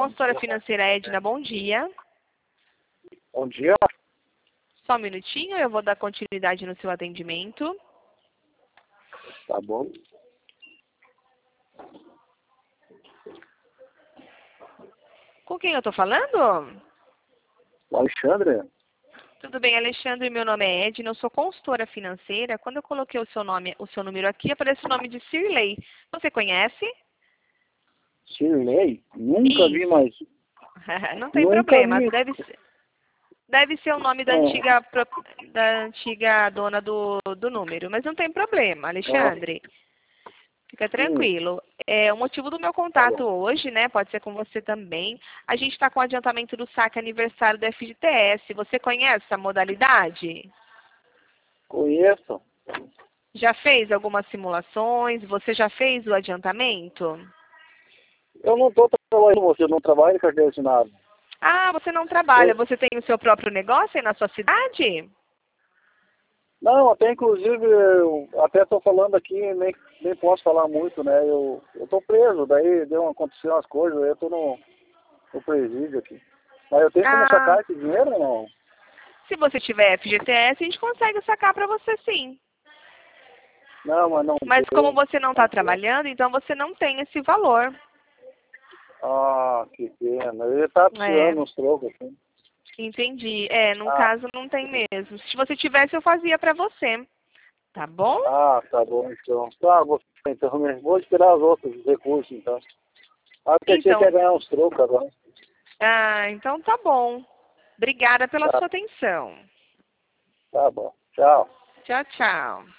consultora financeira Edna, bom dia. Bom dia. Só um minutinho, eu vou dar continuidade no seu atendimento. Tá bom. Com quem eu estou falando? O Alexandre? Tudo bem, Alexandre, meu nome é Edna, eu sou consultora financeira. Quando eu coloquei o seu número aqui, aparece o nome de Cirlei. Você conhece? Cirlei? Nunca vi, mas... Não tem Nunca problema, vi. deve ser o nome da antiga dona do número, mas não tem problema, Alexandre. Fica tranquilo. O motivo do meu contato hoje, né, pode ser com você também. A gente está com o adiantamento do saque aniversário do FGTS. Você conhece essa modalidade? Conheço. Já fez algumas simulações? Você já fez o adiantamento? Eu não estou trabalhando com você, eu não trabalho em carteira assinada. Ah, você não trabalha. Você tem o seu próprio negócio aí na sua cidade? Não, até inclusive, eu até estou falando aqui, nem posso falar muito, né? Eu estou preso, daí aconteceu umas coisas, aí eu estou no presídio aqui. Mas eu tenho como sacar esse dinheiro ou não? Se você tiver FGTS, a gente consegue sacar para você sim. Não, mas não. Mas como você não está trabalhando, então você não tem esse valor. Ah, que pena. Eu estava precisando uns trocos, assim. Entendi. No caso não tem mesmo. Se você tivesse, eu fazia para você. Tá bom? Ah, tá bom, então. Tá, vou esperar os outros recursos, então. Porque você quer ganhar uns trocos agora. Ah, então tá bom. Obrigada pela sua atenção. Tá bom. Tchau. Tchau, tchau.